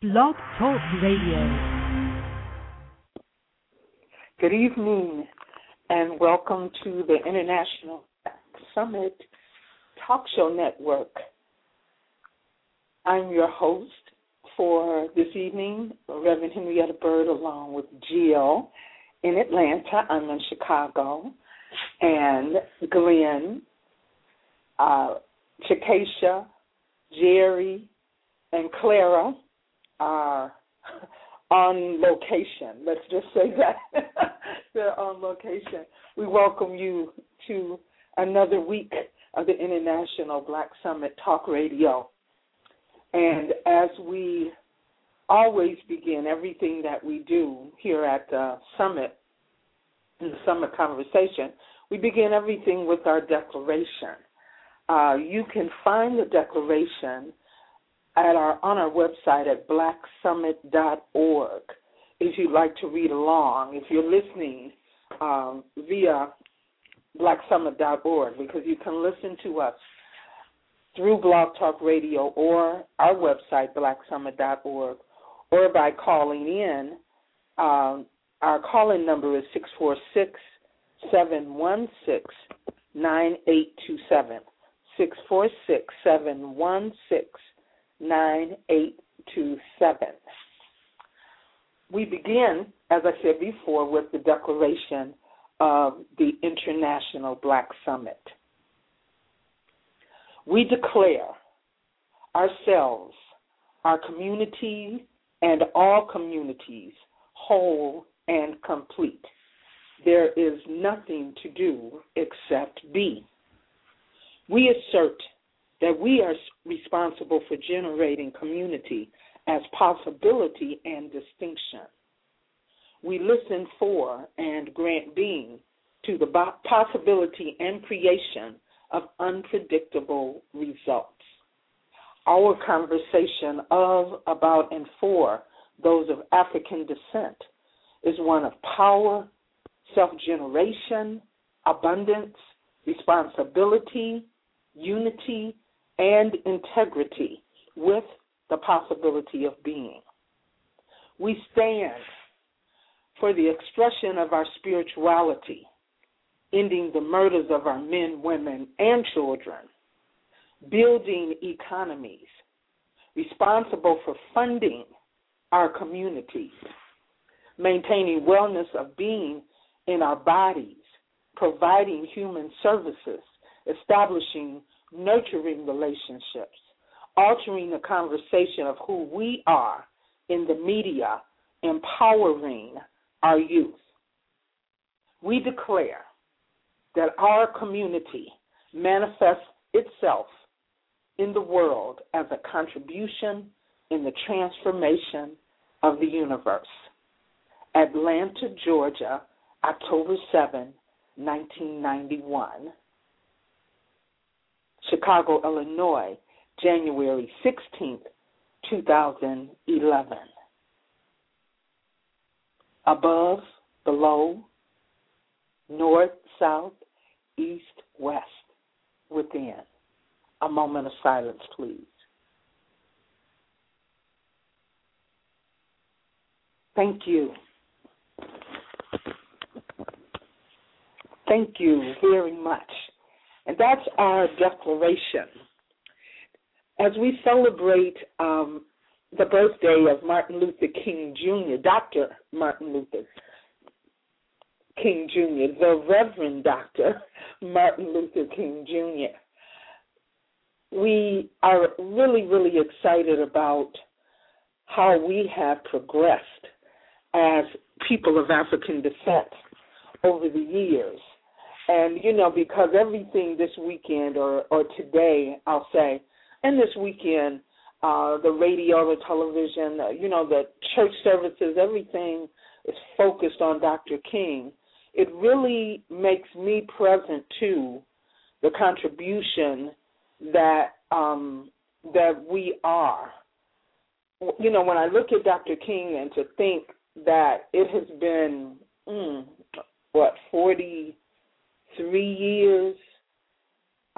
Blog Talk Radio. Good evening, and welcome to the International Summit Talk Show Network. I'm your host for this evening, Reverend Henrietta Bird, along with Jill in Atlanta. I'm in Chicago, and Glenn, Chakesha, Jerry, and Clara are on location. Let's just say that. They're on location. We welcome you to another week of the International Black Summit Talk Radio. And as we always begin everything that we do here at the Summit, in the Summit Conversation, we begin everything with our declaration. You can find the declaration on our website at blacksummit.org if you'd like to read along, if you're listening via blacksummit.org, because you can listen to us through Blog Talk Radio or our website, blacksummit.org, or by calling in. Our call-in number is 646-716-9827, 646-716-9827. We begin, as I said before, with the declaration of the International Black Summit. We declare ourselves, our community, and all communities whole and complete. There is nothing to do except be. We assert that we are responsible for generating community as possibility and distinction. We listen for and grant being to the possibility and creation of unpredictable results. Our conversation of, about, and for those of African descent is one of power, self-generation, abundance, responsibility, unity, and integrity with the possibility of being. We stand for the expression of our spirituality, ending the murders of our men, women, and children, building economies, responsible for funding our communities, maintaining wellness of being in our bodies, providing human services, establishing nurturing relationships, altering the conversation of who we are in the media, empowering our youth. We declare that our community manifests itself in the world as a contribution in the transformation of the universe. Atlanta, Georgia, October 7, 1991. Chicago, Illinois, January 16, 2011. Above, below, north, south, east, west, within. A moment of silence, please. Thank you. Thank you very much. And that's our declaration. As we celebrate the birthday of Martin Luther King Jr., Dr. Martin Luther King Jr., the Reverend Dr. Martin Luther King Jr., we are really, really excited about how we have progressed as people of African descent over the years. And, because everything this weekend or today, I'll say, and this weekend, the radio, the television, the church services, everything is focused on Dr. King. It really makes me present to the contribution that we are. When I look at Dr. King and to think that it has been, 43 years,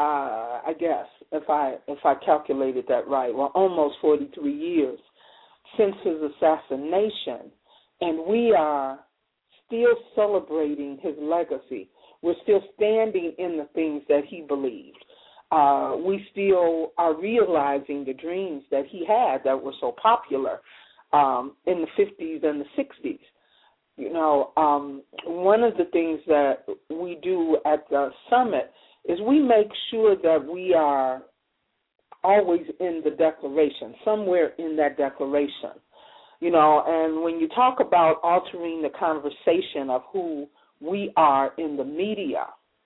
I guess, if I calculated that right, well, almost 43 years since his assassination, and we are still celebrating his legacy. We're still standing in the things that he believed. We still are realizing the dreams that he had that were so popular in the 50s and the 60s. You know, one of the things that we do at the summit is we make sure that we are always in the declaration, somewhere in that declaration. You know, and when you talk about altering the conversation of who we are in the media,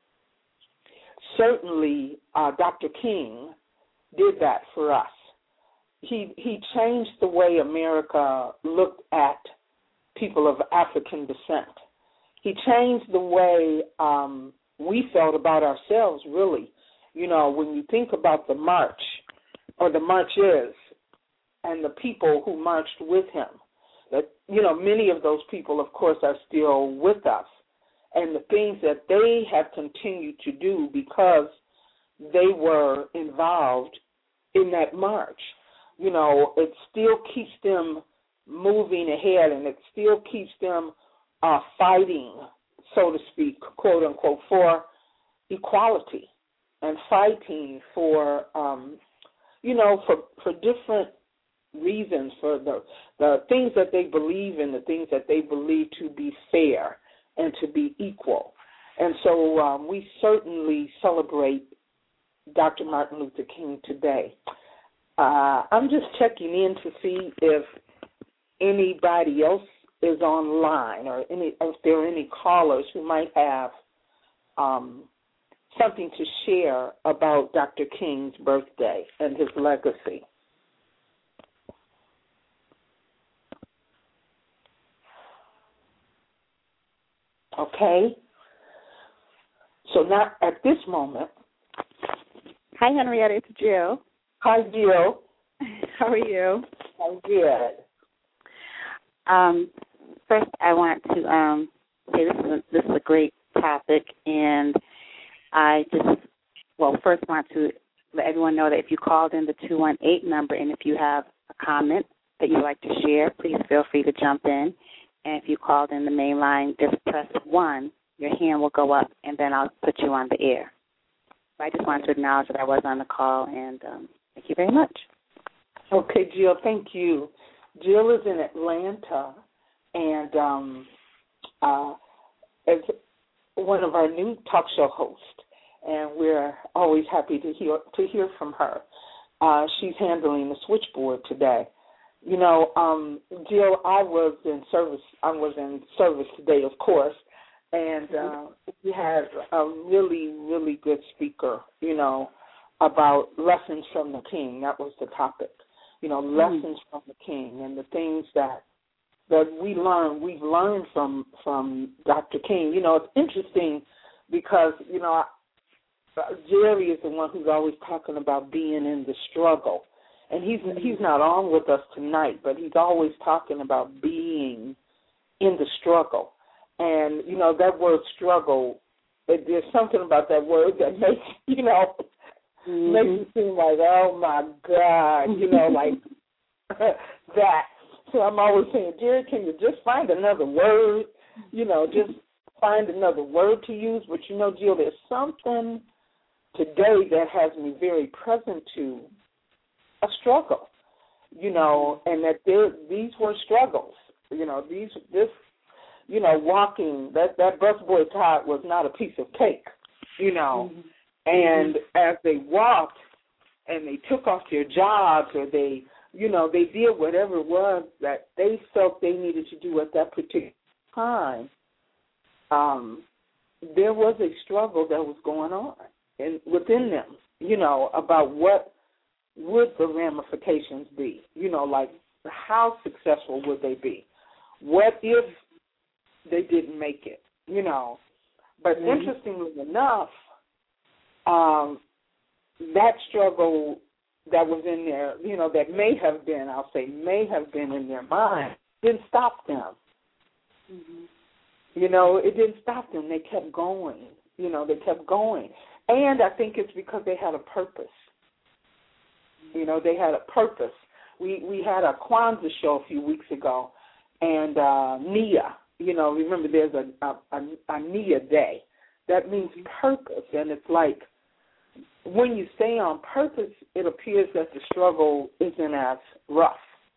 certainly Dr. King did that for us. He changed the way America looked at people of African descent. He changed the way we felt about ourselves, really. You know, when you think about the march, or the marches, and the people who marched with him, that, you know, many of those people, of course, are still with us, and the things that they have continued to do because they were involved in that march, you know, it still keeps them moving ahead, and it still keeps them fighting, so to speak, quote unquote, for equality, and fighting for, you know, for different reasons, for the things that they believe in, the things that they believe to be fair and to be equal. And so we certainly celebrate Dr. Martin Luther King today. I'm just checking in to see if anybody else is online, or if there are any callers who might have something to share about Dr. King's birthday and his legacy. Okay. So now, at this moment. Hi, Henrietta. It's Jill. Hi, Jill. How are you? I'm good. First, I want to say this is a great topic, and I first want to let everyone know that if you called in the 218 number, and if you have a comment that you'd like to share, please feel free to jump in. And if you called in the main line, just press 1. Your hand will go up, and then I'll put you on the air. So I just wanted to acknowledge that I was on the call, and thank you very much. Okay, Jill, thank you. Jill is in Atlanta, and is one of our new talk show hosts, and we're always happy to hear from her. She's handling the switchboard today. You know, Jill, I was in service today, of course, and we had a really, really good speaker, you know, about lessons from the King. That was the topic. You know, lessons from the King, and the things that we've learned from Dr. King. You know, it's interesting because, you know, Jerry is the one who's always talking about being in the struggle. And he's not on with us tonight, but he's always talking about being in the struggle. And, you know, that word struggle, there's something about that word that makes, you know, makes you seem like, oh, my God, you know, like that. So I'm always saying, Jerry, can you just find another word? You know, just find another word to use. But, you know, Jill, there's something today that has me very present to a struggle, you know, and that these were struggles, you know, walking, that busboy Todd was not a piece of cake, you know, and as they walked and they took off their jobs, or they, you know, they did whatever it was that they felt they needed to do at that particular time, there was a struggle that was going on within them, you know, about what would the ramifications be? You know, like how successful would they be? What if they didn't make it? You know, but interestingly enough, that struggle that was in there, you know, that may have been in their mind, didn't stop them. You know, it didn't stop them. They kept going. You know, they kept going. And I think it's because they had a purpose. You know, they had a purpose. We had a Kwanzaa show a few weeks ago, and Nia, remember there's a Nia Day. That means purpose, and it's like when you stay on purpose, it appears that the struggle isn't as rough.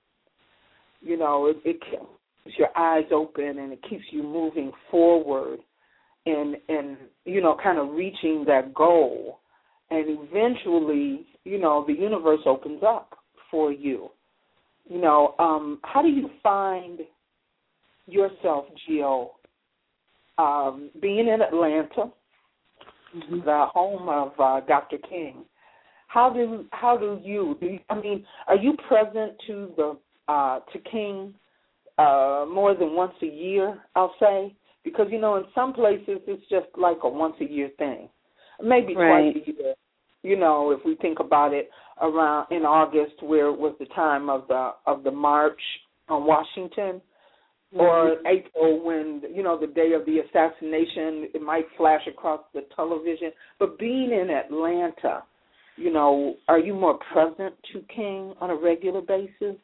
It keeps your eyes open, and it keeps you moving forward and kind of reaching that goal. And eventually, the universe opens up for you. How do you find yourself, Jill, being in Atlanta, the home of Dr. King? How do you are you present to King more than once a year, I'll say? Because, in some places it's just like a once-a-year thing. Maybe twice a year, if we think about it around in August, where it was the time of the march on Washington, or April when, the day of the assassination, it might flash across the television. But being in Atlanta, are you more present to King on a regular basis?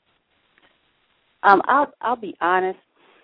I'll be honest.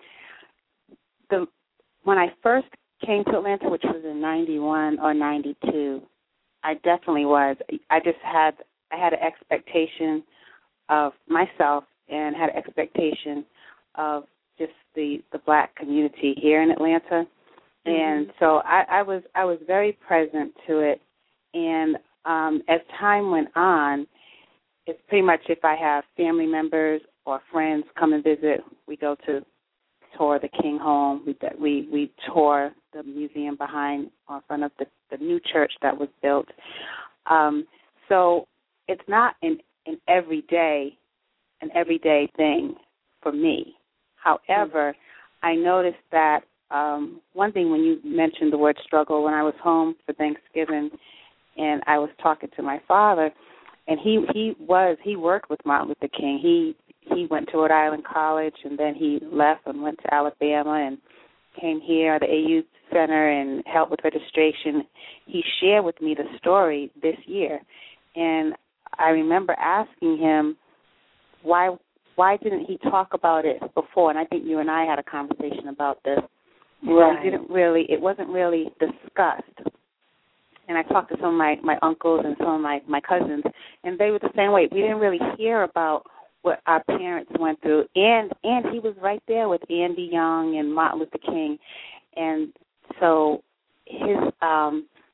When I first came to Atlanta, which was in 91 or 92, I definitely was. I had an expectation of myself and had an expectation of just the black community here in Atlanta. And so I was very present to it. And as time went on, it's pretty much if I have family members or friends come and visit, we go to tour the King home. We tour the museum behind in front of the new church that was built. So it's not an everyday thing for me. However, I noticed that one thing when you mentioned the word struggle, when I was home for Thanksgiving and I was talking to my father, and he worked with Martin Luther King. He went to Rhode Island College, and then he left and went to Alabama and came here at the AU Center and helped with registration. He shared with me the story this year, and I remember asking him why didn't he talk about it before? And I think you and I had a conversation about this. Right. It wasn't really discussed. And I talked to some of my uncles and some of my cousins, and they were the same way. We didn't really hear about what our parents went through. And he was right there with Andy Young and Martin Luther King. And so I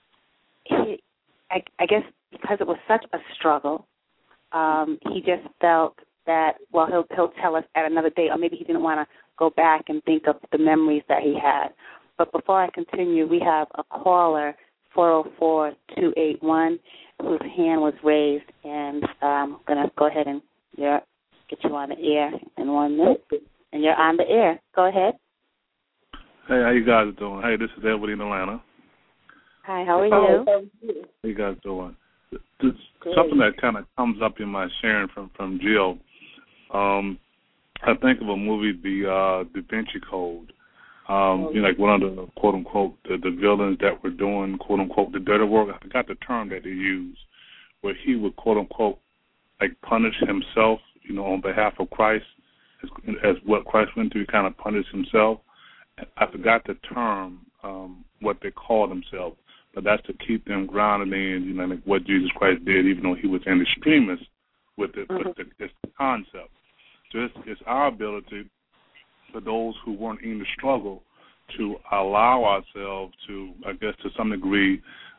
guess because it was such a struggle, he just felt that, well, he'll tell us at another day, or maybe he didn't want to go back and think of the memories that he had. But before I continue, we have a caller, 404-281, whose hand was raised, and I'm going to go ahead and get you on the air in 1 minute. And you're on the air. Go ahead. Hey, how you guys doing? Hey, this is Edward in Atlanta. Hi, how are you? How you guys doing? Something that kind of comes up in my sharing from Jill. I think of a movie, the Da Vinci Code. Like one of the quote unquote the villains that were doing quote unquote the dirty work. I forgot the term that they used, where he would quote unquote like punish himself, on behalf of Christ, as what Christ went through. He kind of punished himself. I forgot the term, what they called themselves, but that's to keep them grounded in, like what Jesus Christ did, even though he was an extremist with it. With this concept. So it's our ability for those who weren't in the struggle to allow ourselves to, I guess, to some degree,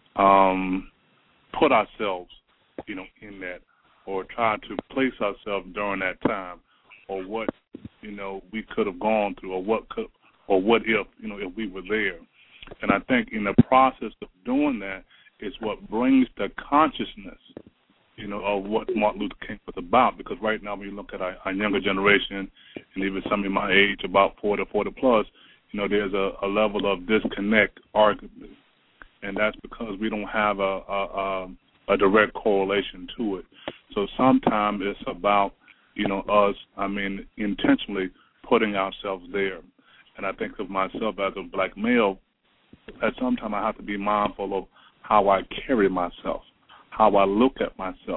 put ourselves, in that, or try to place ourselves during that time, or what, we could have gone through, or what if, if we were there. And I think in the process of doing that is what brings the consciousness, of what Martin Luther King was about. Because right now, when you look at our younger generation, and even some in my age, about 40 plus, there's a level of disconnect, arguably, and that's because we don't have a direct correlation to it. So sometimes it's about, us, intentionally putting ourselves there. And I think of myself as a black male, that sometimes I have to be mindful of how I carry myself, how I look at myself,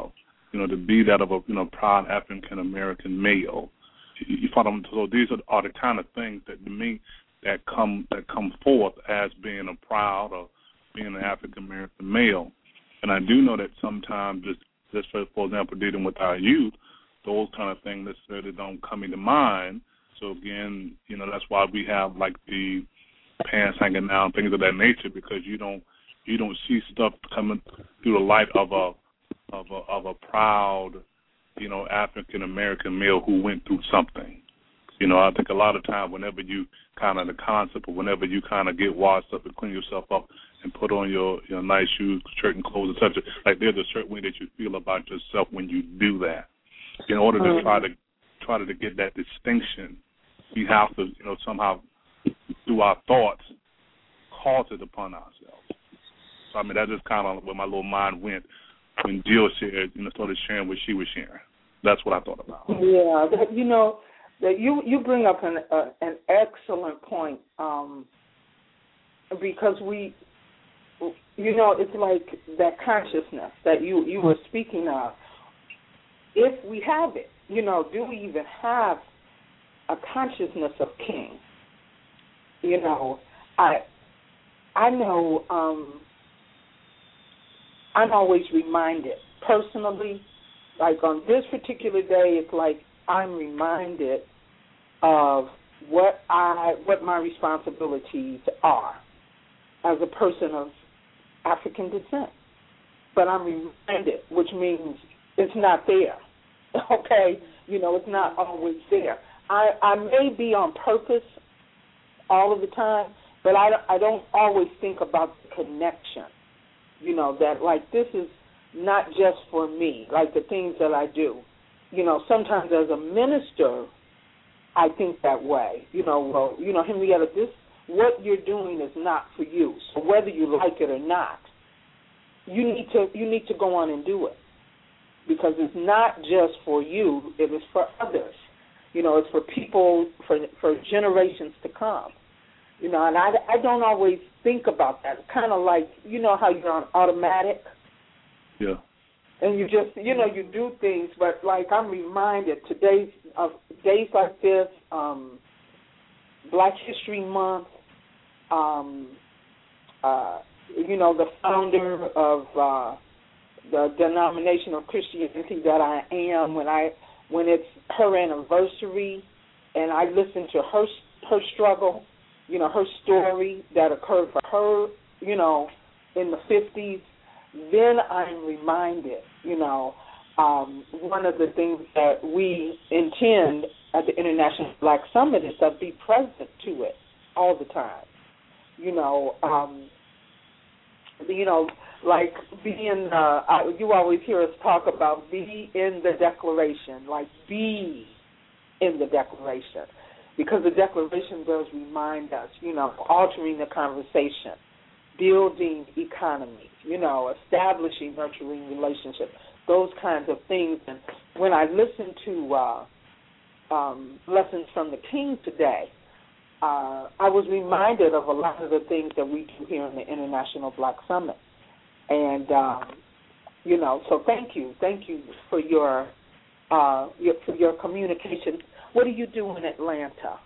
to be that of a proud African American male. You follow? So these are the kind of things that to me that come forth as being a proud or being an African American male. And I do know that sometimes, just for example, dealing with our youth, those kind of things necessarily don't come into mind. So again, that's why we have like the pants hanging down, things of that nature, because you don't see stuff coming through the light of a proud, African American male who went through something. I think a lot of time whenever you kind of the concept, or whenever you kind of get washed up and clean yourself up and put on your nice shoes, shirt and clothes, etc., like there's a certain way that you feel about yourself when you do that. In order to try to get that distinction, we have to, somehow through our thoughts, cause it upon ourselves. So I mean, that's just kind of where my little mind went when Jill shared, started sharing what she was sharing. That's what I thought about. Yeah, that you bring up an excellent point, because we, it's like that consciousness that you were speaking of. If we have it, do we even have a consciousness of king? I know I'm always reminded personally, like on this particular day, it's like I'm reminded of what my responsibilities are as a person of African descent. But I'm reminded, which means it's not there. Okay? It's not always there. I may be on purpose all of the time, but I don't always think about the connection. That like this is not just for me, like the things that I do. Sometimes as a minister, I think that way. Henrietta, what you're doing is not for you. So whether you like it or not, you need to go on and do it, because it's not just for you; it is for others. It's for people, for generations to come. And I don't always think about that. It's kind of like, how you're on automatic. Yeah. And you just, you do things, but like I'm reminded today of days like this, Black History Month, the founder of the denomination of Christianity that I am, when it's her anniversary, and I listen to her struggle, her story that occurred for her, in the 50s, then I'm reminded, one of the things that we intend at the International Black Summit is to be present to it all the time. Like being, you always hear us talk about be in the declaration, like be in the declaration, because the declaration does remind us, altering the conversation, building economies, establishing nurturing relationships, those kinds of things. And when I listen to Lessons from the King today, I was reminded of a lot of the things that we do here in the International Black Summit. And, so thank you for your communication. What do you do in Atlanta?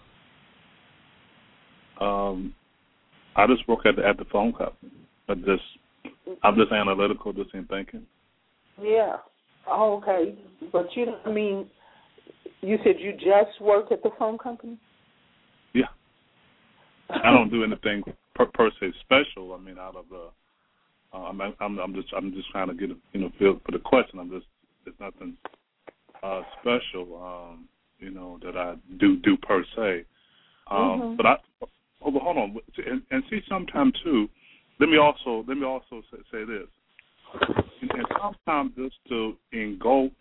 I just work at the phone company. I'm just analytical, just in thinking. Yeah. Oh, okay. But you said you just work at the phone company? Yeah. I don't do anything per se special. I mean, out of the. I'm just trying to get a feel for the question. It's nothing special, that I do per se. But hold on, and see, sometimes too. Let me also say this, and sometimes just to engulf,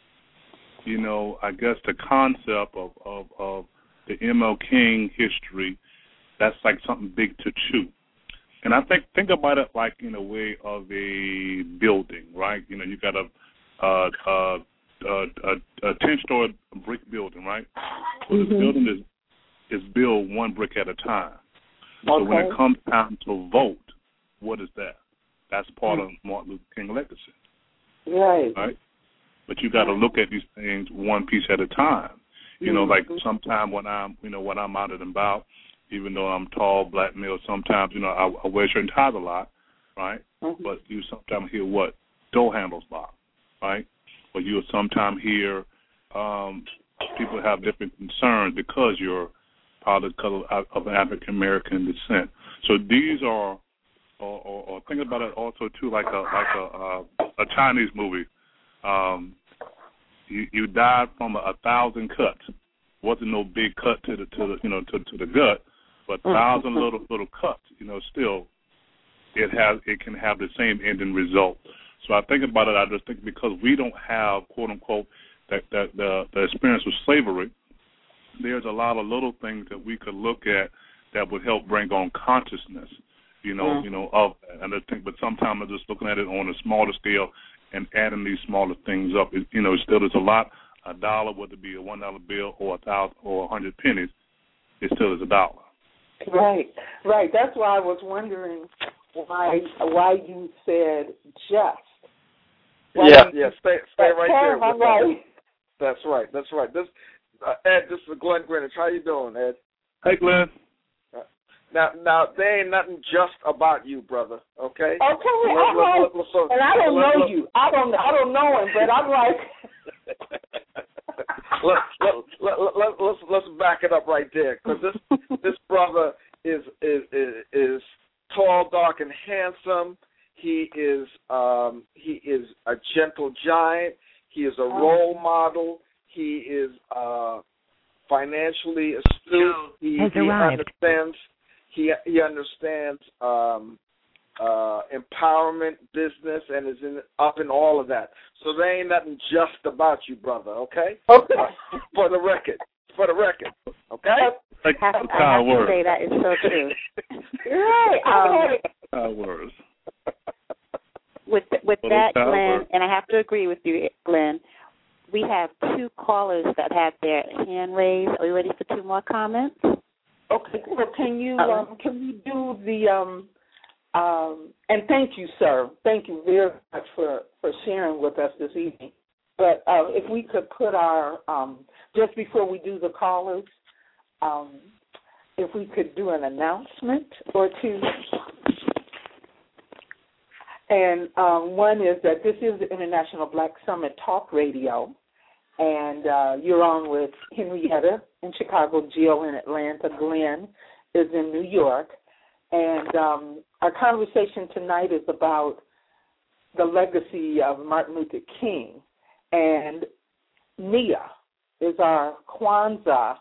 I guess the concept of the M.L. King history, that's like something big to chew. And I think about it like in a way of a building, right? You got a 10-story brick building, right? So this building is built one brick at a time. So when it comes time to vote, what is that? That's part of Martin Luther King legacy. Right. Right? but you got to look at these things one piece at a time. You know, like sometimes when I'm out and about, even though I'm tall, black male, sometimes, I wear shirt and ties a lot, right? But you sometimes hear what? Door handles lock, right? Or you'll sometimes hear people have different concerns because you're part of the color of African American descent. So these are, or think about it also too, like a Chinese movie. You died from 1,000 cuts. Wasn't no big cut to the gut, but 1,000 little cuts. Still it can have the same ending result. So I think about it. I just think because we don't have, quote unquote, the experience with slavery, there's a lot of little things that we could look at that would help bring on consciousness, of that. And I think, but sometimes I'm just looking at it on a smaller scale and adding these smaller things up. Still there's a lot. $1, whether it be a $1 bill or 1,000 or 100 pennies, it still is $1. Right. That's why I was wondering why you said just. Stay right there. Right. That's right. This Ed, this is Glenn Greenwich. How you doing, Ed? Hey, Glenn. Now, there ain't nothing just about you, brother. Okay. Okay. And I don't know you. I don't know him, but I'm like. Let's back it up right there, because this brother is tall, dark, and handsome. He is a gentle giant. He is a role model. He is financially astute. He understands. He understands empowerment, business, and is up in all of that. So there ain't nothing just about you, brother. Okay. Okay. For the record. Okay. I have to say that is so true. Right. How it works. With that, Glenn, and I have to agree with you, Glenn, we have 2 callers that have their hand raised. Are you ready for 2 more comments? Okay. Well, can you do the and thank you, sir. Thank you very much for sharing with us this evening. But if we could put our just before we do the callers, if we could do an announcement or two. And one is that this is the International Black Summit Talk Radio, and you're on with Henrietta in Chicago, Jill in Atlanta, Glenn is in New York. And our conversation tonight is about the legacy of Martin Luther King. And Nia is our Kwanzaa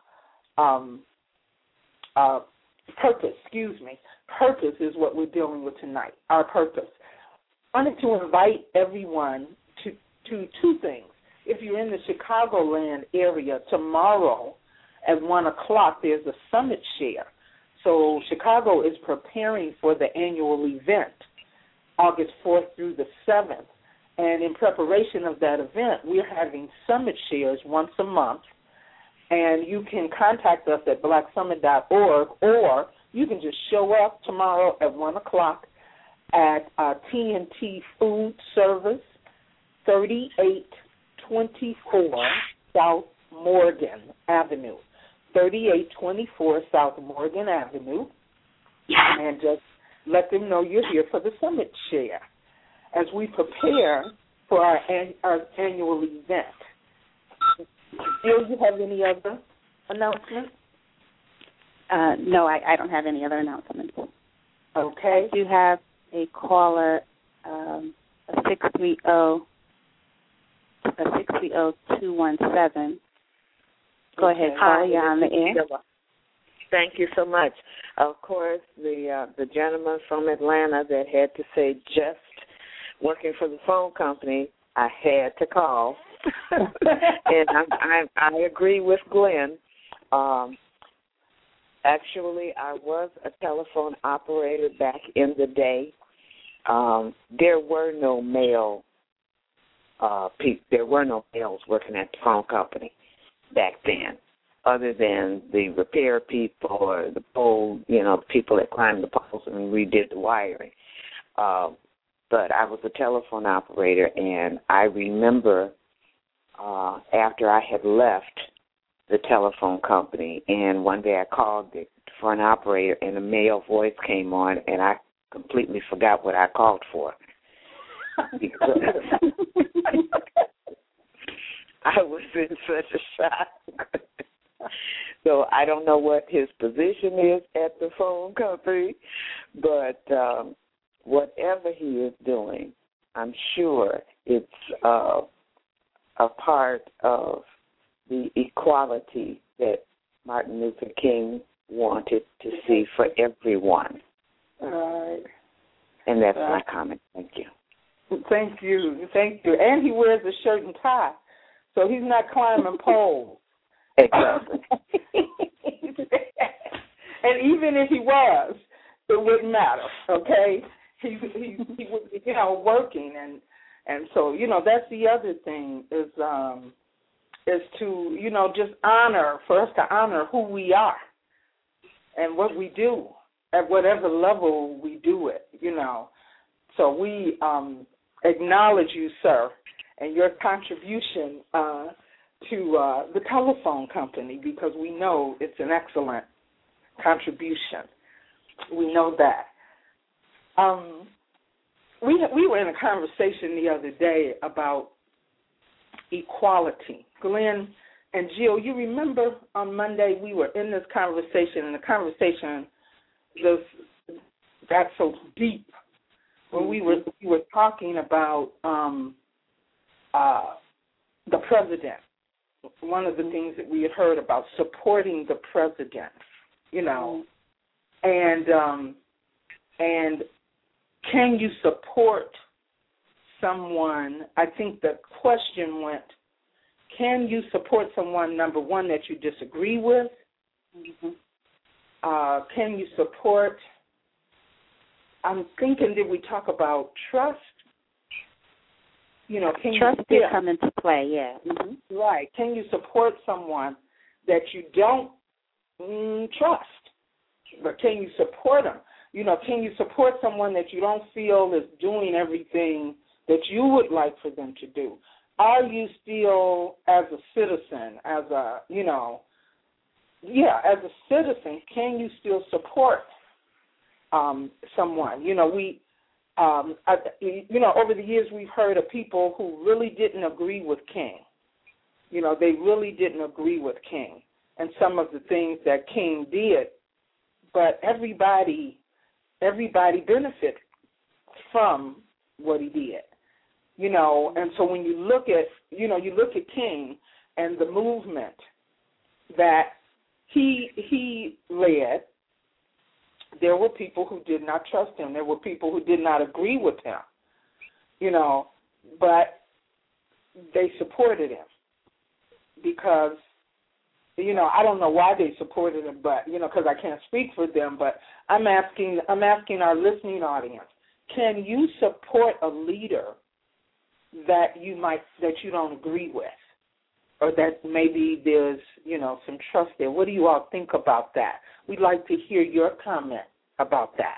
purpose. Purpose is what we're dealing with tonight, our purpose. I wanted to invite everyone to 2 things. If you're in the Chicagoland area, tomorrow at 1 o'clock, there's a summit share. So Chicago is preparing for the annual event, August 4th through the 7th. And in preparation of that event, we're having summit shares once a month. And you can contact us at blacksummit.org, or you can just show up tomorrow at 1 o'clock at TNT Food Service, 3824 South Morgan Avenue. 3824 South Morgan Avenue, and just let them know you're here for the summit share as we prepare for our annual event. Do you have any other announcements? No, I don't have any other announcements. Okay. I do have a caller, a 630-217. Go ahead, caller. You're on the air. Thank you so much. Of course, the gentleman from Atlanta that had to say just working for the phone company, I had to call. And I agree with Glenn. Actually, I was a telephone operator back in the day. There were no males working at the phone company back then, other than the repair people or the pole, people that climbed the poles and we did the wiring. But I was a telephone operator, and I remember after I had left the telephone company. And one day I called the front operator, and a male voice came on, and I completely forgot what I called for. Because I was in such a shock. So I don't know what his position is at the phone company, but whatever he is doing, I'm sure it's a part of the equality that Martin Luther King wanted to see for everyone. Right. And that's my comment. Thank you. Thank you. Thank you. And he wears a shirt and tie, so he's not climbing poles. Exactly. And even if he was, it wouldn't matter, okay? He would be, working, and so, that's the other thing is to, just for us to honor who we are and what we do at whatever level we do it, So we acknowledge you, sir, and your contribution to the telephone company, because we know it's an excellent contribution. We know that. We were in a conversation the other day about equality. Glenn and Jill, you remember on Monday we were in this conversation, and the conversation just got so deep when we were talking about the president. One of the things that we had heard about supporting the president, and can you support someone? I think the question went, can you support someone, number one, that you disagree with? Mm-hmm. Can you support, I'm thinking, did we talk about trust? Trust did come into play, yeah. Mm-hmm. Right. Can you support someone that you don't trust? But can you support them? Can you support someone that you don't feel is doing everything that you would like for them to do? Are you still, as a citizen, as a citizen, can you still support someone? Over the years we've heard of people who really didn't agree with King. They really didn't agree with King and some of the things that King did, but everybody benefited from what he did. And so when you look at King and the movement that he led, there were people who did not trust him. There were people who did not agree with him, but they supported him because, I don't know why they supported him, but, because I can't speak for them, but I'm asking our listening audience, can you support a leader that you don't agree with, or that maybe there's, some trust there? What do you all think about that? We'd like to hear your comment about that.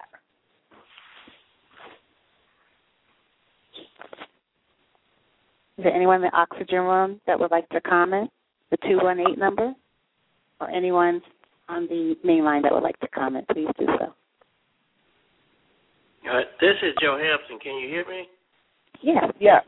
Is there anyone in the Oxygen Room that would like to comment? The 218 number? Or anyone on the main line that would like to comment, please do so. This is Joe Hampson. Can you hear me? Yes. Yeah.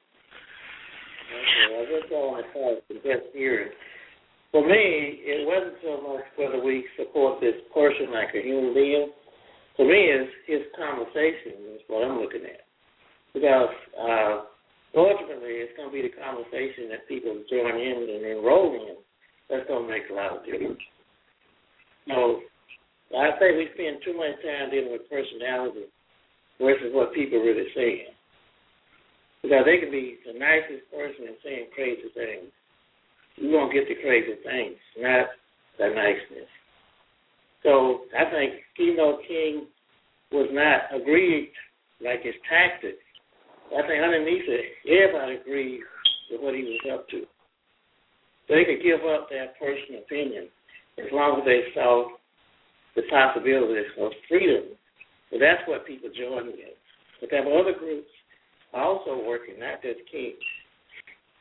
Okay, I just want to say the best hearing. For me, it wasn't so much whether we support this person like a human being. For me, it's his conversation is what I'm looking at. Because ultimately, it's going to be the conversation that people join in and enroll in. That's going to make a lot of difference. So I think we spend too much time dealing with personality versus what people really saying. Because they can be the nicest person and saying crazy things. You won't get the crazy things, not the niceness. So I think even though King was not agreed like his tactics, I think underneath it, everybody agreed with what he was up to. They could give up their personal opinion as long as they saw the possibilities of freedom. So that's what people join in. But there were other groups also working, not just King.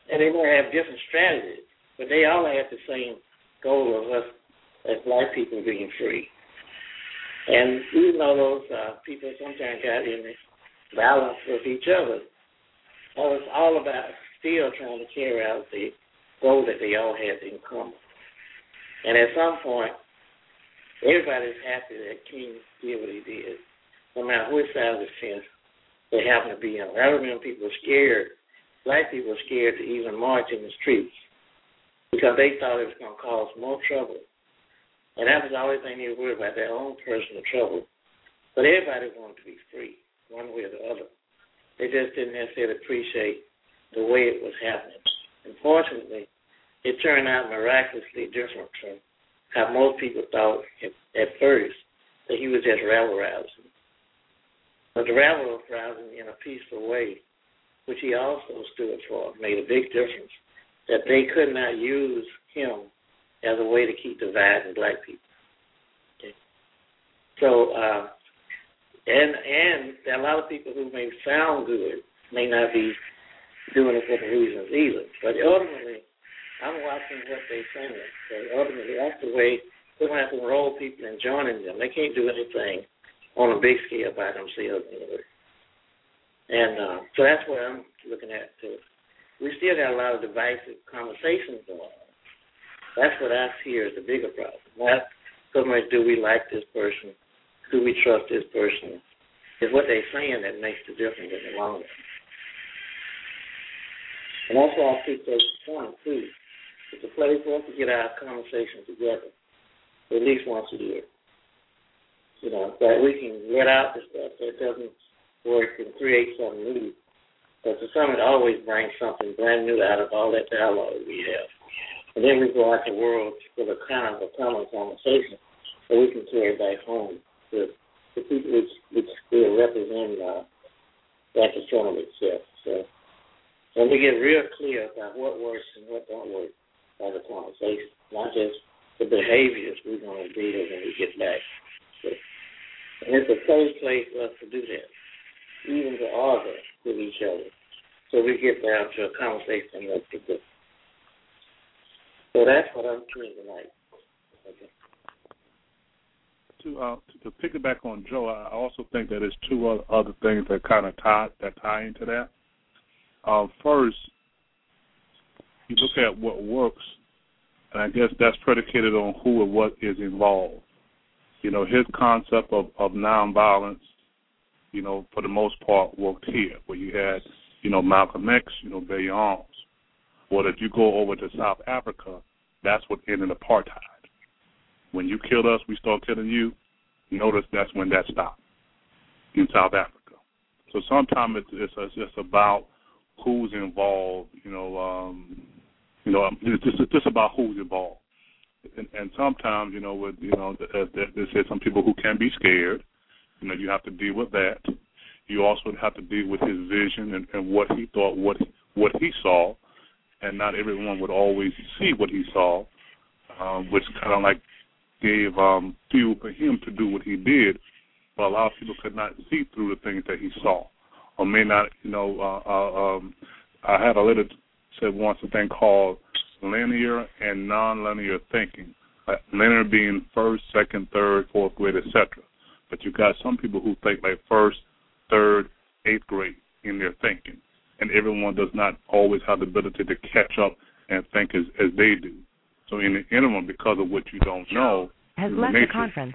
and they might have different strategies, but they all have the same goal of us as black people being free. And even though those people sometimes got in balance with each other, it was all about still trying to carry out the goal that they all had in common. And at some point, everybody's happy that King did what he did, no matter which side of the fence they happen to be on. I remember people were scared, black people were scared to even march in the streets because they thought it was going to cause more trouble. And that was the only thing they were worried about, their own personal trouble. But everybody wanted to be free, one way or the other. They just didn't necessarily appreciate the way it was happening. Unfortunately, it turned out miraculously different from how most people thought at first, that he was just rabble-rousing. But the rabble-rousing in a peaceful way, which he also stood for, made a big difference, that they could not use him as a way to keep dividing black people. Okay. So, and there are a lot of people who may sound good, may not be doing it for the reasons either. But ultimately, I'm watching what they're saying. So ultimately, that's the way we're going to have to enroll people in joining them. They can't do anything on a big scale by themselves anyway. And so that's what I'm looking at, too. We still got a lot of divisive conversations going on. That's what I see as the bigger problem. Not so much do we like this person, do we trust this person. It's what they're saying that makes the difference in the long run. And that's why I keep this point, too. It's a place for us to get our conversation together, at least once a year. You know, that we can let out the stuff that doesn't work and create something new. But the summit always brings something brand new out of all that dialogue we have. And then we go out the world with a kind of a common conversation that we can carry back home to the people which still represent that astronomy itself. So when we get real clear about what works and what don't work by the conversation, not just the behaviors we're going to deal when we get back. So, and it's a safe place for us to do that, even to argue with each other, so we get down to a conversation that's good. So that's what I'm doing tonight. Okay. To piggyback on Joe, I also think that there's two other things that kind of tie into that. First, you look at what works, and I guess that's predicated on who or what is involved. You know, his concept of nonviolence, you know, for the most part worked here, where you had, you know, Malcolm X, you know, bear your arms. Well, if you go over to South Africa, that's what ended apartheid. When you killed us, we start killing you. Notice that's when that stopped in South Africa. So sometimes it's just about who's involved. It's just about who's involved. And sometimes, you know, as they say, some people who can be scared. You know, you have to deal with that. You also have to deal with his vision and what he thought, what he saw. And not everyone would always see what he saw, which kind of like gave fuel for him to do what he did, but a lot of people could not see through the things that he saw, or may not, you know, I had a little said once a thing called linear and nonlinear thinking, linear being first, second, third, fourth grade, etc. But you got some people who think like first, third, eighth grade in their thinking. And everyone does not always have the ability to catch up and think as they do. So in the interim, because of what you don't know, has left the conference.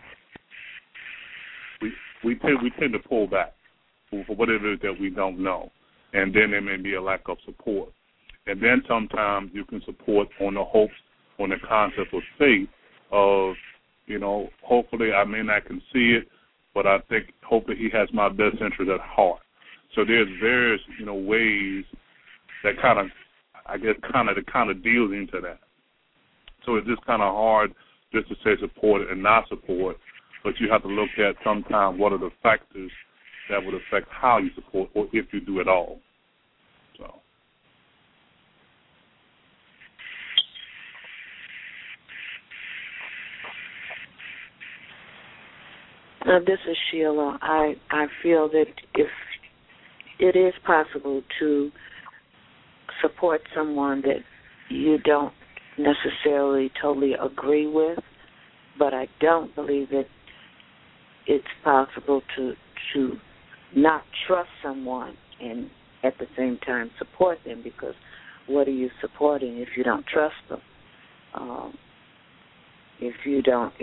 We tend to pull back for whatever it is that we don't know, and then there may be a lack of support. And then sometimes you can support on the hopes, on the concept of faith of, you know, hopefully I may not can see it, but I think hopefully he has my best interest at heart. So there's various, you know, ways that kind of deals into that. So it's just kind of hard just to say support and not support, but you have to look at sometimes what are the factors that would affect how you support or if you do at all. So. This is Sheila. I feel that if it is possible to support someone that you don't necessarily totally agree with, but I don't believe that it's possible to not trust someone and at the same time support them, because what are you supporting if you don't trust them? If you don't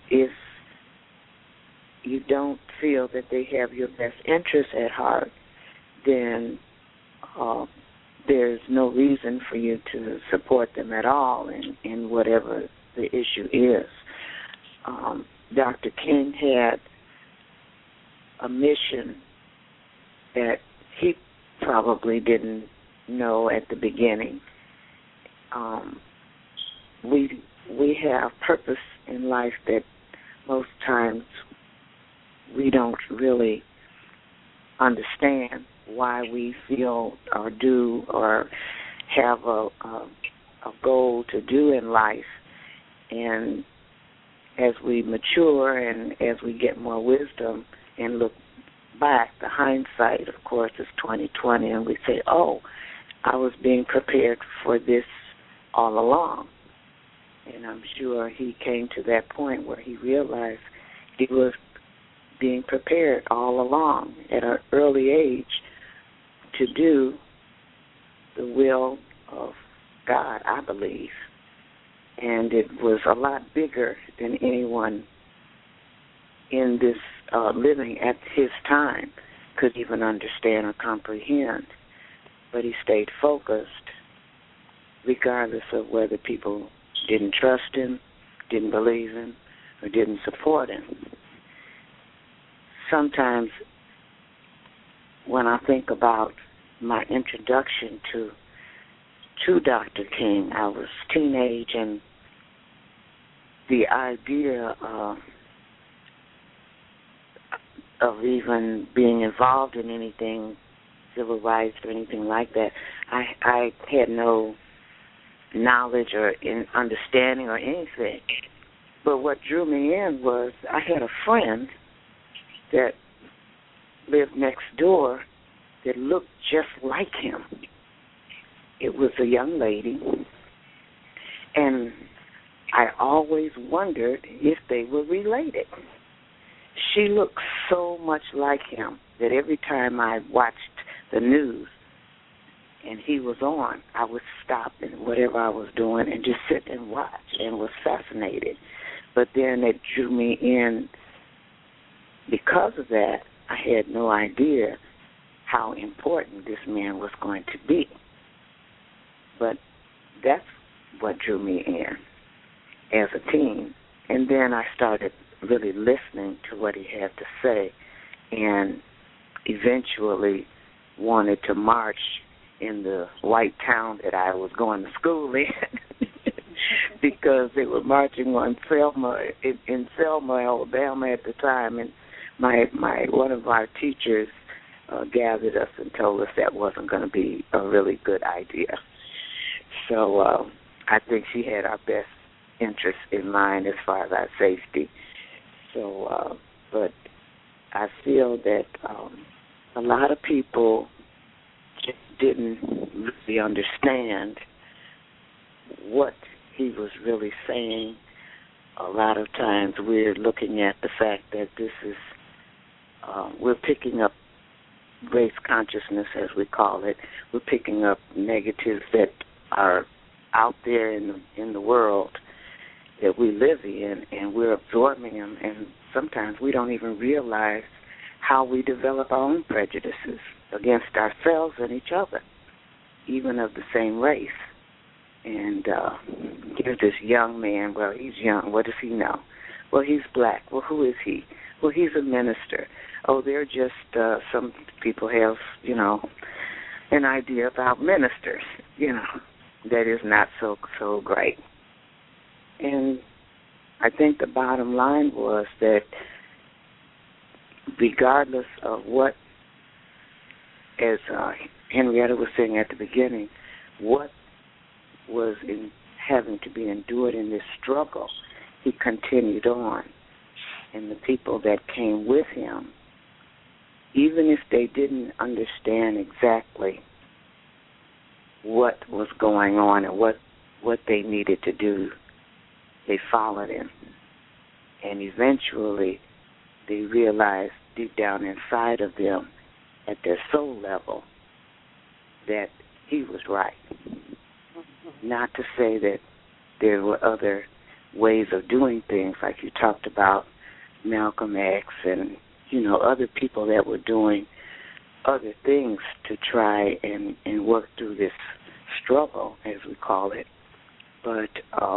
feel that they have your best interest at heart, then there's no reason for you to support them at all in whatever the issue is. Dr. King had a mission that he probably didn't know at the beginning. We have purpose in life that most times we don't really understand why we feel or do or have a goal to do in life. And as we mature and as we get more wisdom and look back, the hindsight, of course, is 20/20, and we say, oh, I was being prepared for this all along. And I'm sure he came to that point where he realized he was being prepared all along at an early age to do the will of God, I believe. And it was a lot bigger than anyone in this living at his time could even understand or comprehend. But he stayed focused regardless of whether people didn't trust him, didn't believe him, or didn't support him. Sometimes when I think about my introduction to Dr. King, I was teenage, and the idea of even being involved in anything, civil rights or anything like that, I had no knowledge or understanding or anything. But what drew me in was I had a friend that lived next door that looked just like him. It was a young lady, and I always wondered if they were related. She looked so much like him that every time I watched the news and he was on, I would stop and whatever I was doing and just sit and watch and was fascinated. But then it drew me in. Because of that, I had no idea how important this man was going to be. But that's what drew me in as a teen. And then I started really listening to what he had to say and eventually wanted to march in the white town that I was going to school in because they were marching on Selma, in Selma, Alabama at the time, and my one of our teachers gathered us and told us that wasn't going to be a really good idea. So I think she had our best interest in mind as far as our safety. So, but I feel that a lot of people just didn't really understand what he was really saying. A lot of times we're looking at the fact that this is, we're picking up race consciousness, as we call it. We're picking up negatives that are out there in the world that we live in, and we're absorbing them, and sometimes we don't even realize how we develop our own prejudices against ourselves and each other, even of the same race. And here's this young man. Well, he's young. What does he know? Well, he's black. Well, who is he? Well, he's a minister. Oh, they're just, some people have, an idea about ministers, that is not so great. And I think the bottom line was that regardless of what, as Henrietta was saying at the beginning, what was having to be endured in this struggle, he continued on. And the people that came with him, even if they didn't understand exactly what was going on and what they needed to do, they followed him. And eventually they realized deep down inside of them, at their soul level, that he was right. Not to say that there were other ways of doing things, like you talked about Malcolm X and, other people that were doing other things to try and work through this struggle, as we call it. But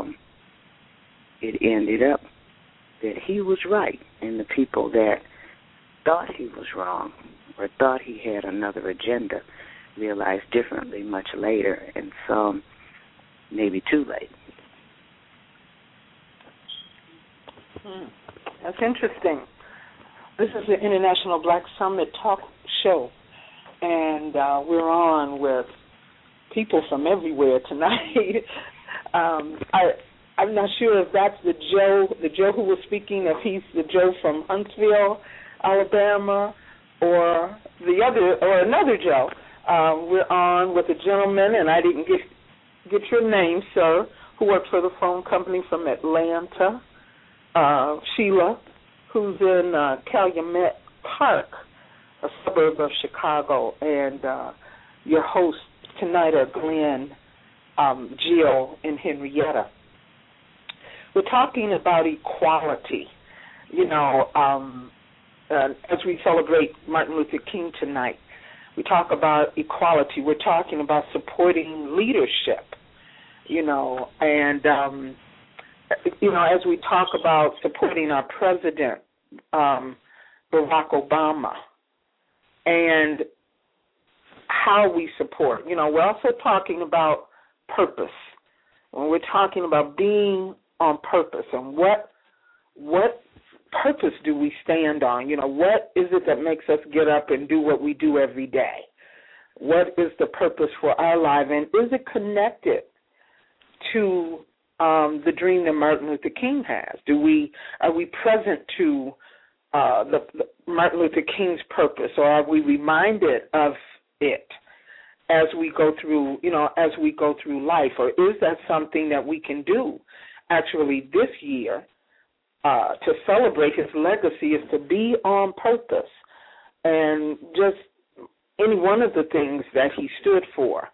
it ended up that he was right, and the people that thought he was wrong or thought he had another agenda realized differently much later, and some maybe too late. That's interesting. This is the International Black Summit Talk Show, and we're on with people from everywhere tonight. I'm not sure if that's the Joe who was speaking, if he's the Joe from Huntsville, Alabama, or another Joe. We're on with a gentleman, and I didn't get your name, sir, who works for the phone company from Atlanta, Sheila, who's in Calumet Park, a suburb of Chicago, and your hosts tonight are Glenn, Jill, and Henrietta. We're talking about equality, as we celebrate Martin Luther King tonight. We talk about equality. We're talking about supporting leadership, and, as we talk about supporting our president, Barack Obama, and how we support. We're also talking about purpose. When we're talking about being on purpose, and what purpose do we stand on? What is it that makes us get up and do what we do every day? What is the purpose for our life, and is it connected to the dream that Martin Luther King has? Are we present to the Martin Luther King's purpose, or are we reminded of it as we go through life, or is that something that we can do actually this year to celebrate his legacy, is to be on purpose, and just any one of the things that he stood for.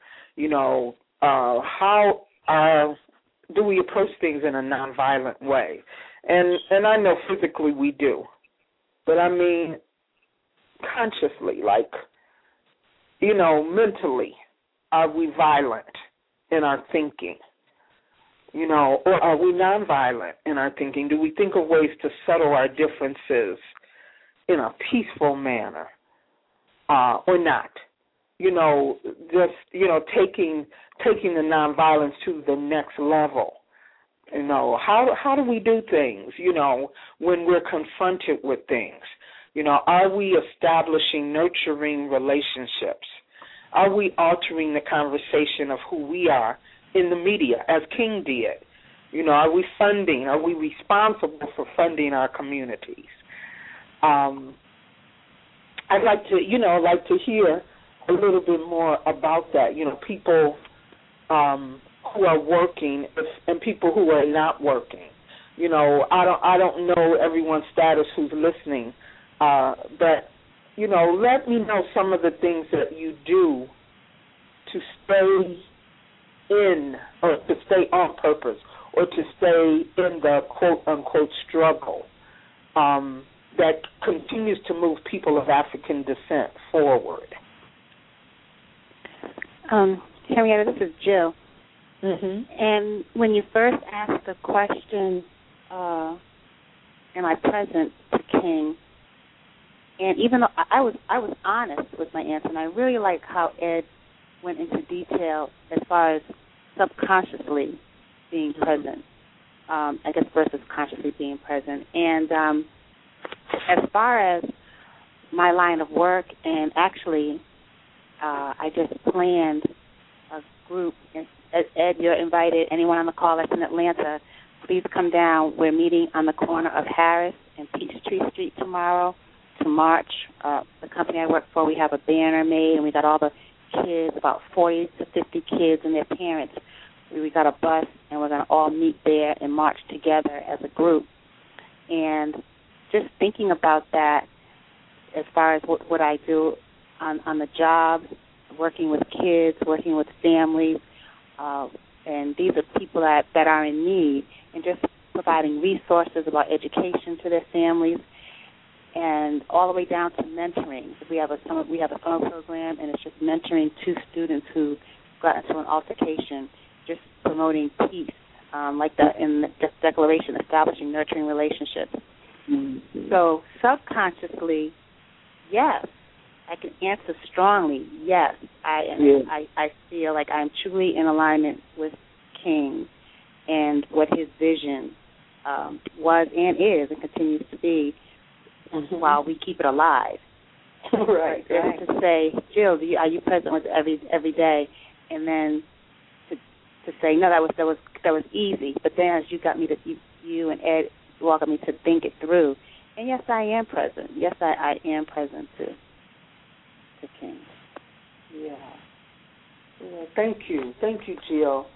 How do we approach things in a nonviolent way? And I know physically we do, but I mean consciously, mentally, are we violent in our thinking? Or are we nonviolent in our thinking? Do we think of ways to settle our differences in a peaceful manner, or not? Taking the nonviolence to the next level. How do we do things, when we're confronted with things? Are we establishing nurturing relationships? Are we altering the conversation of who we are in the media, as King did? Are we funding? Are we responsible for funding our communities? I'd like to hear a little bit more about that. People who are working and people who are not working. I don't know everyone's status who's listening, but let me know some of the things that you do to stay in, or to stay on purpose, or to stay in the quote-unquote struggle that continues to move people of African descent forward. Henrietta, this is Jill. Mm-hmm. And when you first asked the question, am I present to King? And even though I was honest with my answer, and I really like how Ed went into detail as far as subconsciously being present, versus consciously being present. And as far as my line of work, and actually I just planned a group. Ed, you're invited. Anyone on the call that's in Atlanta, please come down. We're meeting on the corner of Harris and Peachtree Street tomorrow to march. The company I work for, we have a banner made, and we got all the kids, about 40 to 50 kids and their parents. We got a bus, and we're going to all meet there and march together as a group. And just thinking about that as far as what I do on the job, working with kids, working with families, and these are people that are in need, and just providing resources about education to their families, and all the way down to mentoring. We have a summer program, and it's just mentoring two students who got into an altercation, just promoting peace, like in the Declaration, establishing nurturing relationships. Mm-hmm. So subconsciously, yes, I can answer strongly, yes. I feel like I'm truly in alignment with King and what his vision was and is and continues to be, while we keep it alive. Right. To say, Jill, are you present with every day? And then to say, no, that was easy. But then as you and Ed welcome me to think it through. And yes, I am present. Yes, I am present to King. Yeah. Thank you, Jill.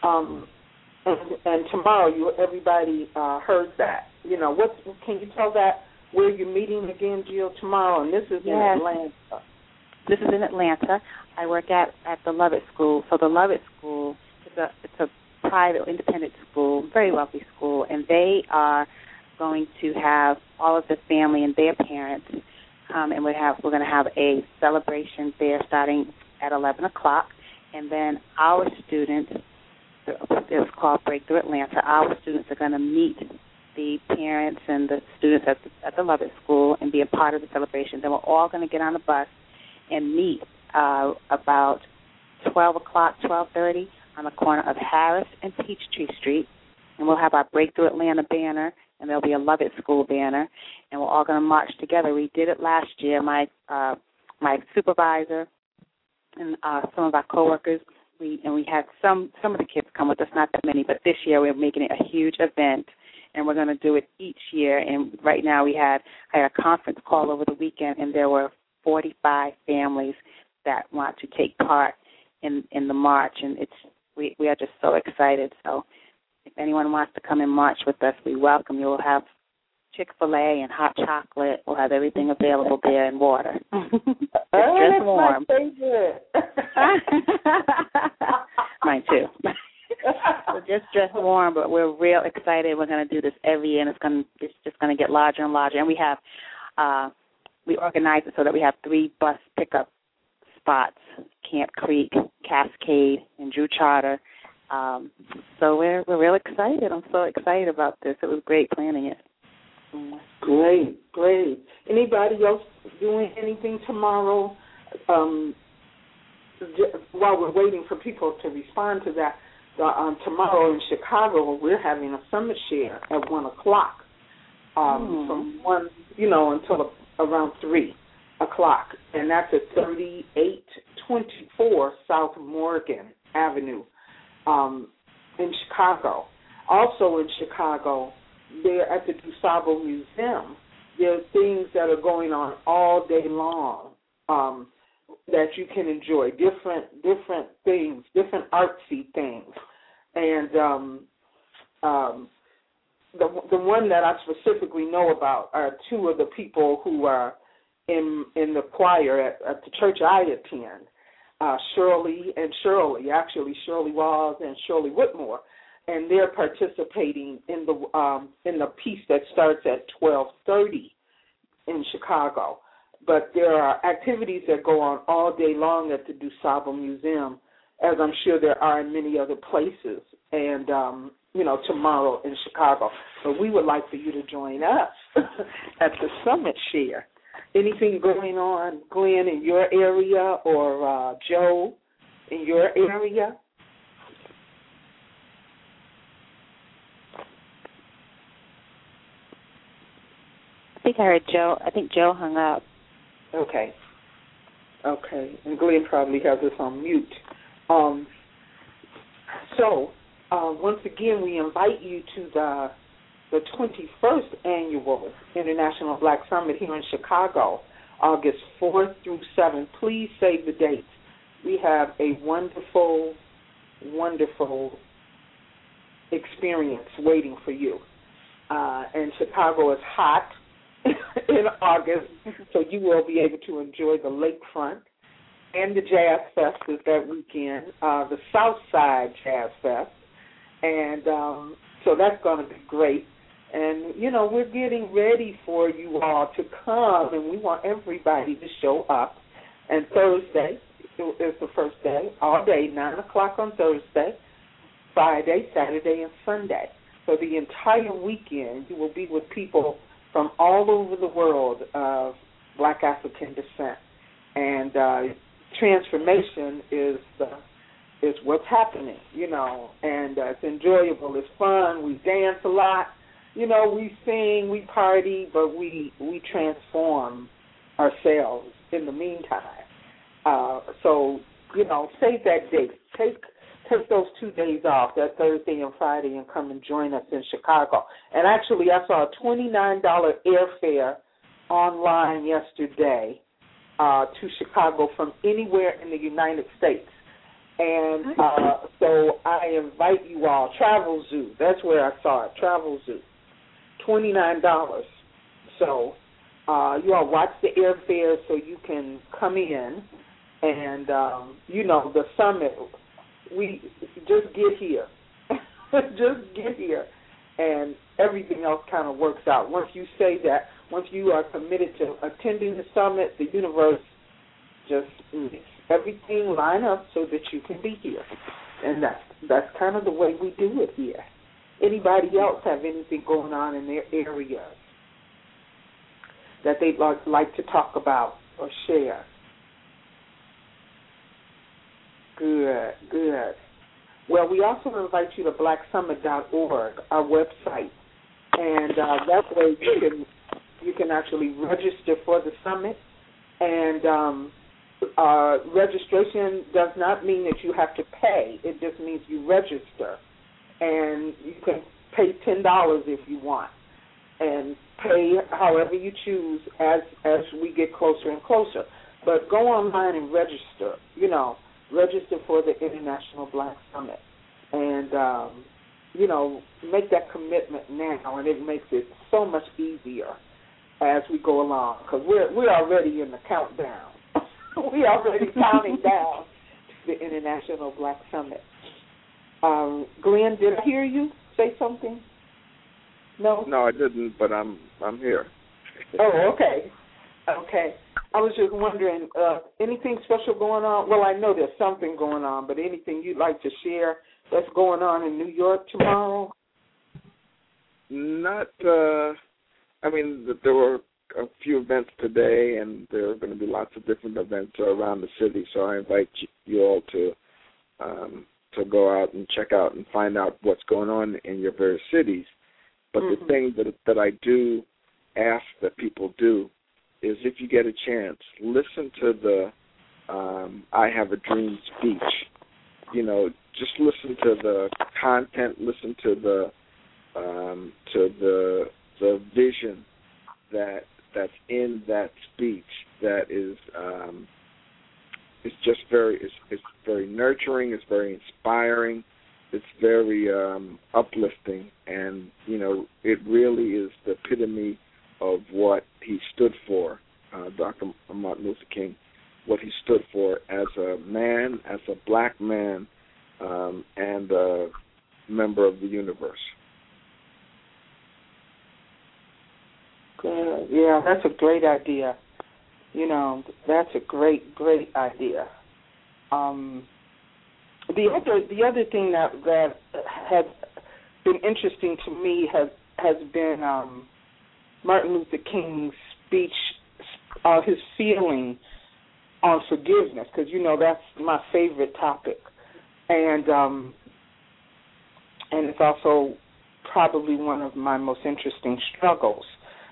And tomorrow, everybody heard that. You know, can you tell that where you're meeting again, Jill, tomorrow? And this is in Atlanta. This is in Atlanta. I work at the Lovett School. So the Lovett School it's a private, independent school, very wealthy school, and they are going to have all of the family and their parents come, and we're going to have a celebration there starting at 11 o'clock, and then our students, it's called Breakthrough Atlanta, our students are going to meet the parents and the students at the Lovett School and be a part of the celebration. Then we're all going to get on the bus and meet about 12 o'clock, 12:30 on the corner of Harris and Peachtree Street, and we'll have our Breakthrough Atlanta banner, and there'll be a Lovett School banner, and we're all going to march together. We did it last year. My supervisor and some of our coworkers, we had some of the kids come with us, not that many, but this year we're making it a huge event, and we're going to do it each year. And right now I had a conference call over the weekend, and there were 45 families that want to take part in the march, and we are just so excited. So if anyone wants to come and march with us, we welcome you. We'll have Chick-fil-A and hot chocolate. We'll have everything available there and water. Just warm. My favorite. Mine too. So just dress warm, but we're real excited. We're going to do this every year, and it's just going to get larger and larger. And we have we organize it so that we have 3 bus pickup spots: Camp Creek, Cascade, and Drew Charter. So we're real excited. I'm so excited about this. It was great planning it. Great. Anybody else doing anything tomorrow? While we're waiting for people to respond to that, tomorrow in Chicago, we're having a summit share at 1 o'clock. From 1, until around 3 o'clock, and that's at 3824 South Morgan Avenue in Chicago. Also in Chicago, there at the DuSable Museum, there are things that are going on all day long that you can enjoy, different things, different artsy things. And the one that I specifically know about are 2 of the people who are in the choir at the church I attend, Shirley Walls and Shirley Whitmore, and they're participating in the piece that starts at 12:30 in Chicago. But there are activities that go on all day long at the DuSable Museum, as I'm sure there are in many other places, and tomorrow in Chicago. But we would like for you to join us at the Summit Share. Anything going on, Glenn, in your area, or Joe, in your area? I think I heard Joe. I think Joe hung up. Okay. And Glenn probably has us on mute. So once again, we invite you to the 21st Annual International Black Summit here in Chicago, August 4th through 7th. Please save the dates. we have a wonderful, wonderful experience waiting for you. And Chicago is hot in August, so you will be able to enjoy the lakefront. And the Jazz Fest is that weekend, the South Side Jazz Fest. And so that's going to be great. And, you know, we're getting ready for you all to come, and we want everybody to show up. And Thursday is the first day, all day, 9 o'clock on Thursday, Friday, Saturday, and Sunday. So the entire weekend you will be with people from all over the world of Black African descent. And transformation is what's happening, you know, and it's enjoyable. It's fun. We dance a lot. You know, we sing, we party, but we transform ourselves in the meantime. So, you know, save that date. Take those 2 days off, that Thursday and Friday, and come and join us in Chicago. And actually, I saw a $29 airfare online yesterday to Chicago from anywhere in the United States. And so I invite you all. Travel Zoo, that's where I saw it, Travel Zoo, $29. So you all watch the airfare so you can come in. And, you know, the summit, we just get here. Just get here. And everything else kind of works out. Once you say that, once you are committed to attending the summit, the universe just makes everything line up so that you can be here. And that's kind of the way we do it here. Anybody else have anything going on in their area that they'd like to talk about or share? Good. Well, we also invite you to blacksummit.org, our website, and that way you can actually register for the summit. And registration does not mean that you have to pay. It just means you register, and you can pay $10 if you want, and pay however you choose as we get closer and closer. But go online and register. You know. Register for the International Black Summit, and you know, make that commitment now, and it makes it so much easier as we go along, because we're already in the countdown. We already counting down to the International Black Summit. Glenn, did I hear you say something? No, I didn't, but I'm here. Oh, okay. I was just wondering, anything special going on? Well, I know there's something going on, but anything you'd like to share that's going on in New York tomorrow? Not, I mean, there were a few events today, and there are going to be lots of different events around the city, so I invite you all to go out and check out and find out what's going on in your various cities. But the thing that I do ask that people do is, if you get a chance, listen to the I Have a Dream speech. You know, just listen to the content, listen to the vision that's in that speech. That is it's just it's very nurturing, it's very inspiring, it's very uplifting, and you know, it really is the epitome of what he stood for, Dr. Martin Luther King, what he stood for as a man, as a black man, and a member of the universe. Good. Yeah, that's a great idea. You know, that's a great idea. The other thing that has been interesting to me has been Martin Luther King's speech, his feeling on forgiveness, because, you know, that's my favorite topic. And it's also probably one of my most interesting struggles.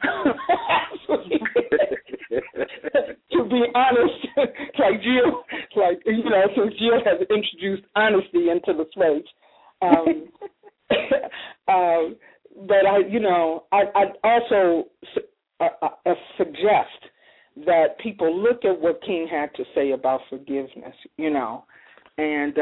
To be honest, like Jill, you know, since Jill has introduced honesty into the space, but I also suggest that people look at what King had to say about forgiveness, and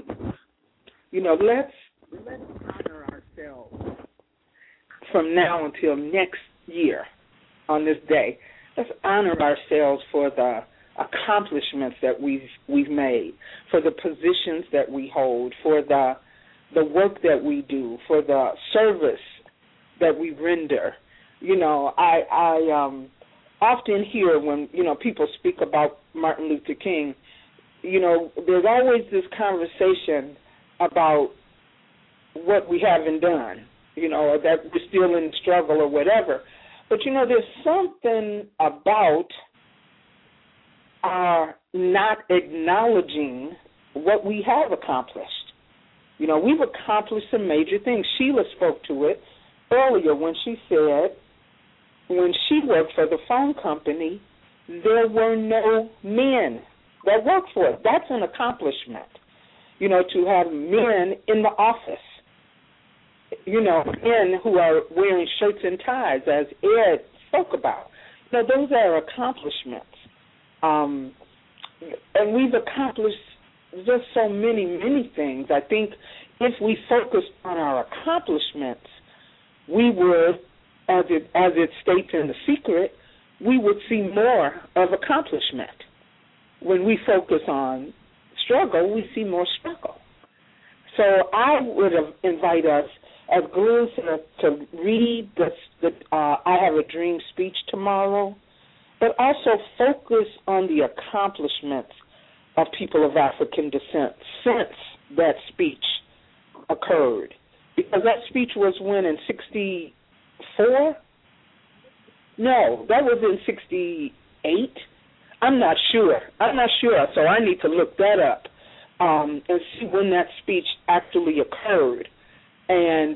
let's honor ourselves from now until next year on this day. Let's honor ourselves for the accomplishments that we've made, for the positions that we hold, for the work that we do, for the service that we render. I often hear when, people speak about Martin Luther King, there's always this conversation about what we haven't done, or that we're still in struggle or whatever. But, there's something about our not acknowledging what we have accomplished. We've accomplished some major things. Sheila spoke to it earlier when she said when she worked for the phone company, there were no men that worked for it. That's an accomplishment, to have men in the office, men who are wearing shirts and ties, as Ed spoke about. Those are accomplishments. And we've accomplished just so many, many things. I think if we focused on our accomplishments, we would, as it states in The Secret, we would see more of accomplishment. When we focus on struggle, we see more struggle. So I would invite us, as Glenn said, to read the I Have a Dream speech tomorrow, but also focus on the accomplishments of people of African descent since that speech occurred. Because that speech was when, in 64? No, that was in 68. I'm not sure, so I need to look that up and see when that speech actually occurred, and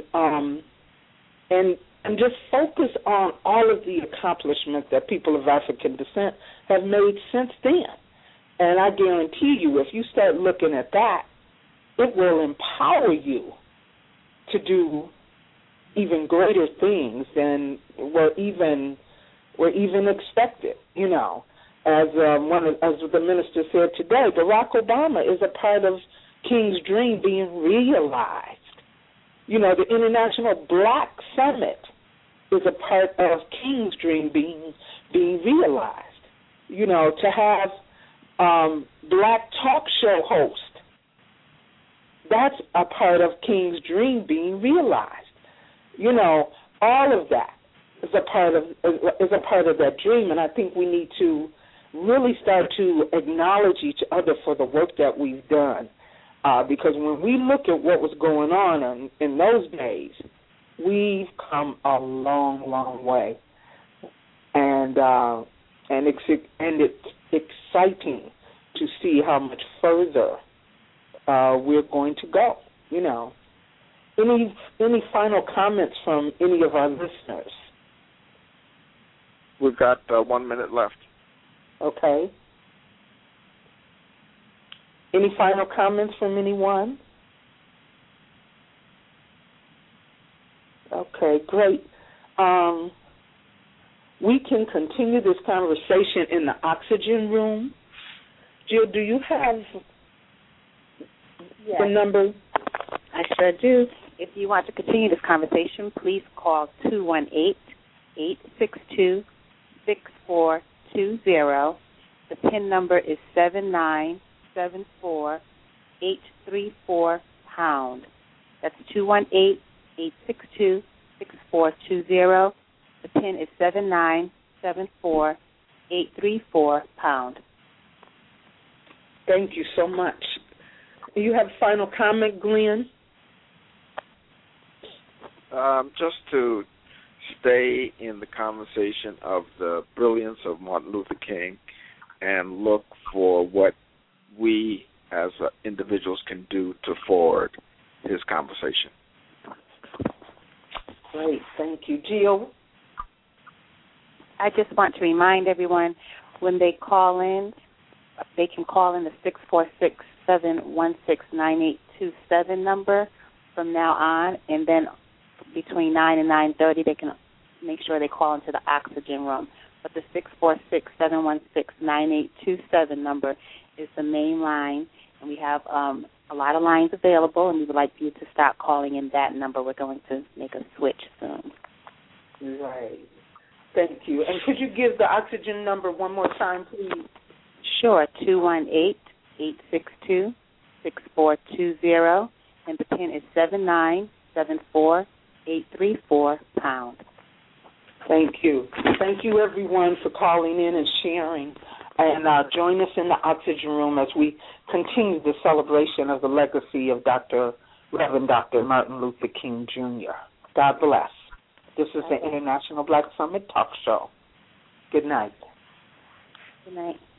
just focus on all of the accomplishments that people of African descent have made since then. And I guarantee you, if you start looking at that, it will empower you to do even greater things than were even expected. As the minister said today, Barack Obama is a part of King's dream being realized. The International Black Summit is a part of King's dream being realized. To have black talk show host, that's a part of King's dream being realized. All of that is a part of that dream, and I think we need to really start to acknowledge each other for the work that we've done, because when we look at what was going on in those days, we've come a long, long way, and it's exciting to see how much further we're going to go. Any final comments from any of our listeners? We've got 1 minute left. Okay. Any final comments from anyone? Okay, great. We can continue this conversation in the oxygen room. Jill, do you have the number? I sure do. If you want to continue this conversation, please call 218-862-6420. The PIN number is 7974834#. That's 218-862-6420. The PIN is 7974834#. Thank you so much. Do you have a final comment, Glenn? Just to stay in the conversation of the brilliance of Martin Luther King and look for what we as individuals can do to forward his conversation. Great, thank you. Jill? I just want to remind everyone, when they call in, they can call in the 646-716-9827 number from now on, and then between 9 and 9:30, they can make sure they call into the oxygen room but the 646-716-9827 number is the main line, and we have a lot of lines available, and we would like you to start calling in that number. We're going to make a switch soon. Right. Thank you. And could you give the oxygen number one more time, please? Sure, 218-862-6420, and the PIN is 7974834#. Thank you. Thank you, everyone, for calling in and sharing. And join us in the Oxygen Room as we continue the celebration of the legacy of Reverend Dr. Martin Luther King, Jr. God bless. This is the International Black Summit Talk Show. Good night. Good night.